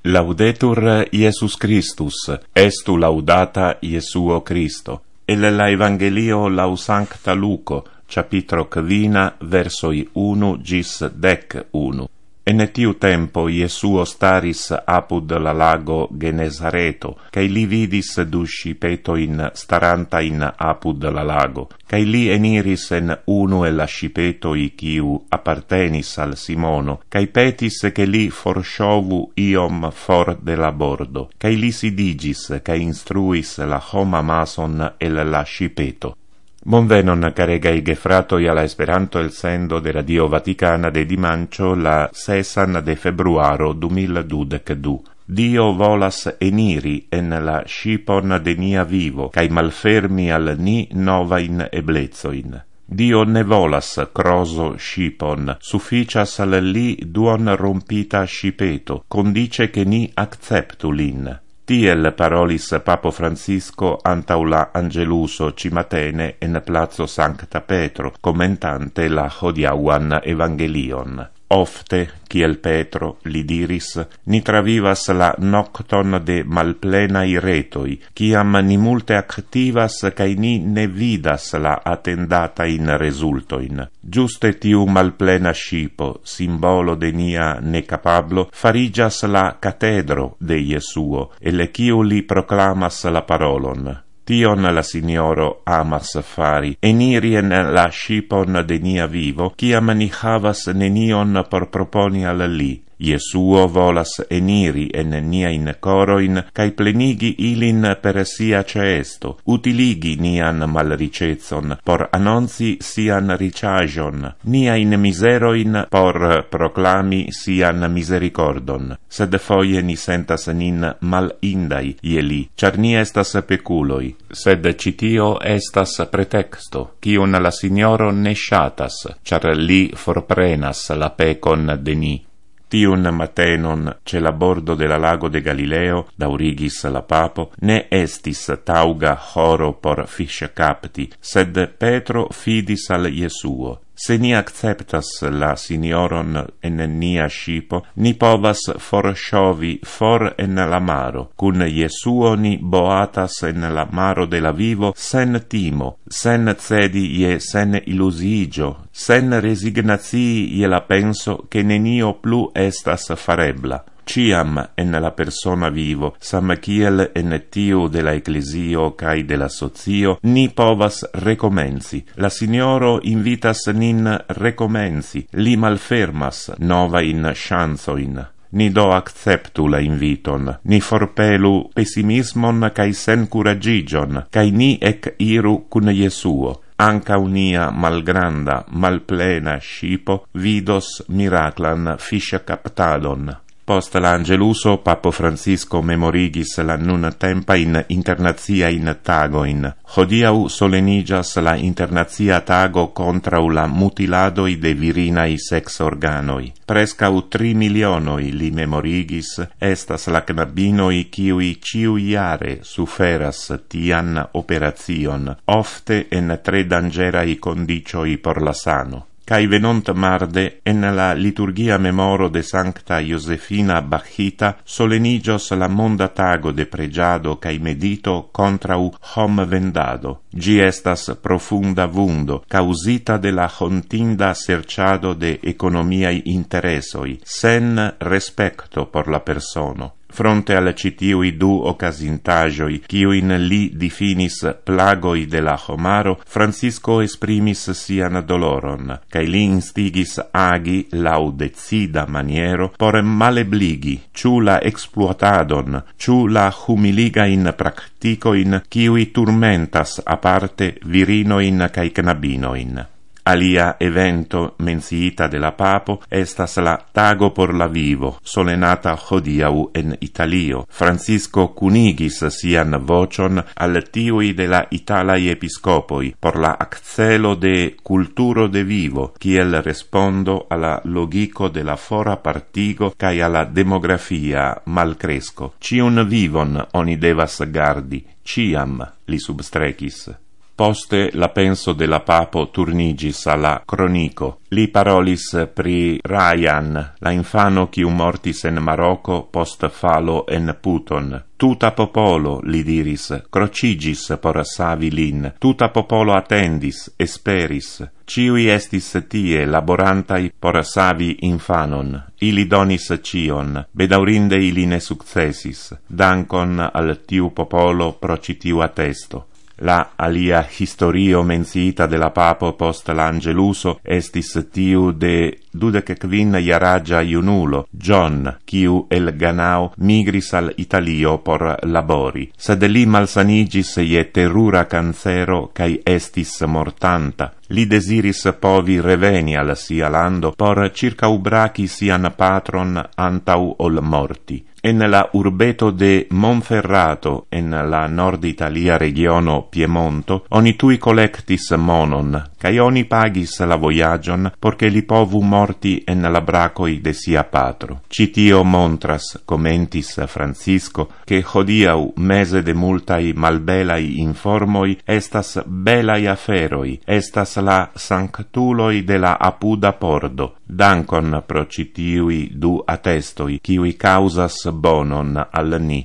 Laudetur Iesus Christus, estu laudata Iesuo Christo. El la Evangelio lau Sancta Luco, capitro 15, versoi 1 gis 11. En tiu tempo Iesuo staris apud la lago Genesareto, cae li vidis du scipetoin starantain apud la lago, cae li eniris en unu el la scipetoi quiu appartenis al Simono, cae petis che li forsciovu iom for de la bordo, cae li sidigis, cae instruis la homa mason el la scipeto. Bonvenon, caregai gefratoi alla Esperanto el sendo de Radio Vaticana de dimancio la 6 de februaro 2022. Dio volas eniri en la scipon de nia vivo, cae malfermi al ni novain eblezoin. Dio ne volas croso scipon, sufficias al li duon rompita scipeto, condice che ni acceptu lin. Tiel parolis Papo Francisco antau la Angeluso cimatene en Plazo Sancta Petro, commentante la hodiauan Evangelion. Ofte, kiel Petro, li diris, ni travivas la nocton de malplenai retoi, ciam ni multe activas cae ni ne vidas la attendatain resultoin. Giuste tiu malplena scipo, simbolo de nia necapablo, farigias la catedro de Iesuo, e le ciu li proclamas la parolon. Tion la Signoro amas fari, eniri en la scipon de nia vivo, ciam ni havas nenion por proponi al li. Iesuo volas eniri en niain coroin, cae plenigi ilin per sia ceesto, utiligi nian malricetson, por annonci sian ricagion, niain miseroin por proclami sian misericordon. Sed foie ni sentas nin malindai ieli, char ni estas peculoi, sed citio estas pretexto, cion la Signoro ne shatas, char li forprenas la pecon de ni. Tiun matenon, ce la bordo de la lago de Galileo, daurigis la Papo, ne estis tauga horo por fisce capti, sed Petro fidis al Iesuo. Se ni acceptas la Signoron en nia scipo, ni povas forsciovi for en la maro. Cun Iesuo ni boatas en la maro de la vivo sen timo, sen cedi ie sen illusigio, sen resignacii ie la penso che nenio plu estas farebla. Ciam en la persona vivo, sam kiel en tiu de la ecclesio cae de la socio, ni povas recomenci. La Signoro invitas nin recomenci, li malfermas novain chansoin. Ni do acceptu la inviton, ni forpelu pessimismon cae sen curagigion, cae ni ec iru cun Iesuo. Anca unia malgranda, malplena scipo vidos miraclan fisce captadon. Post l'Angeluso, Papo Francisco memorigis la nun tempa in internazia in tagoin. Hodiau solenigas la internazia tago contrau la mutiladoi de virinai sex organoi. Prescau 3 milionoi li memorigis, estas la knabinoi kiui ciu iare suferas tian operazion, ofte en tre dangerai condicioi por la sano. Cae venont marde, en la liturgia memoro de Sancta Josefina Bachita, solenigios la monda tago de pregiado cae medito contrau hom vendado. Gi estas profunda vundo, causita de la hontinda serciado de economiai interesoi, sen respecto por la persono. Fronte al citiui du occasintagioi, quiuin li definis plagoi de la homaro, Francisco esprimis sian doloron, cae li instigis agi lau decida maniero por malebligi, ciu la exploatadon, ciu la humiligain practicoin, quiui turmentas aparte virinoin cae knabinoin. Alia evento menciita de la Papo estas la Tago por la Vivo, solenata hodiau en Italio. Francisco cunigis sian vocion al tiui de la Italai episcopoi por la accelo de culturo de vivo, kiel respondo alla logico de la fora partigo cae alla demografia malcresco. Ciun vivon oni devas gardi, ciam, li substrecis. Poste la penso de la papo turnigis alla cronico. Li parolis pri Ryan, la infano quiu mortis en Marocco post falo en Puton. Tuta popolo, li diris, crocigis por savi lin. Tuta popolo attendis, esperis. Ciui estis tie laborantai por savi infanon. Ili donis cion, bedaurinde ili ne successis. Dankon al tiu popolo pro citiu attesto. La alia historio menciita de la papo post l'angeluso estis tiu de 25 jaragia iunulo, John, quiu el Ganao migris al Italio por labori. Sed li malsanigis je terura cancero cae estis mortanta. Li desiris povi reveni al sia lando por circaubraci sian patron antau ol morti. En la urbeto de Monferrato, en la nord-Italia regiono Piemonto, oni tui collectis monon, cae oni pagis la voyagion, porce li povu morti en la bracoi de sia patro. Citio montras, commentis Francisco, che hodiau, mese de multai malbelai informoi, estas belai aferoi, estas la sanctuloi de la apuda pordo. Dankon pro citiui du attestoi, kiui causas bonon al ni.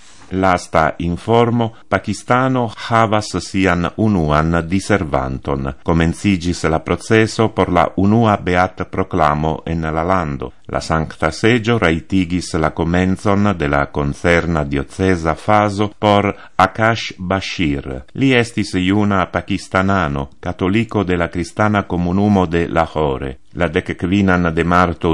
Lasta informo, Pakistano havas sian unuan diservanton. Comencigis la proceso por la unua beat proclamo en la lando. La Sancta Seggio raitigis la comenzon de la concerna diocesa faso por Akash Bashir. Li estis iuna pakistanano, catolico de la Cristana Comunumo de Lahore. La 15 de marto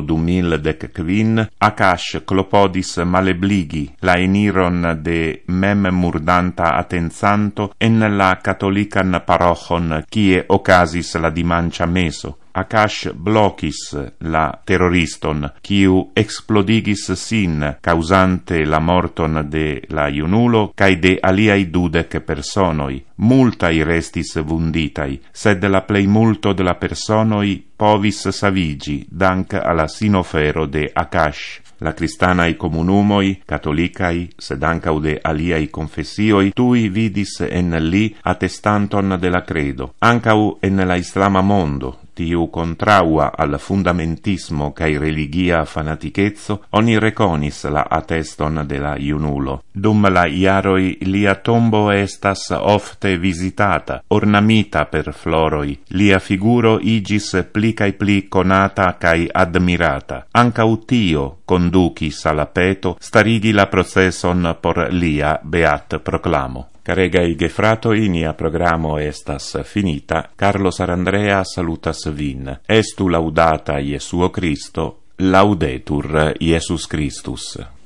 2015, Akash clopodis malebligi la eniron de mem murdanta attenzanto en la catolican parochon kie ocasis la dimancia meso. Akash blocis la terroriston, quiu explodigis sin, causante la morton de la iunulo, cae de aliai 12 personoi. Multai restis vunditai, sed la plei multo de la personoi povis savigi, dank alla sinofero de Akash. La cristanai comunumoi, catholicai, sed ancau de aliai confessioi, tui vidis en li attestanton de la credo. Ancau en la islama mondo, tiu contraua al fundamentismo cae religia fanatichezzo, oni reconis la atteston de la iunulo. Dum la iaroi lia tombo estas ofte visitata, ornamita per floroi. Lia figuro igis pli cae pli conata cae admirata. Ancau tio conducis alla peto starigi la processon por lia beat proclamo. Caregai gefratoi, nia programo estas finita. Carlos Arandrea salutas vin. Estu laudata Iesuo Christo, laudetur Iesus Christus.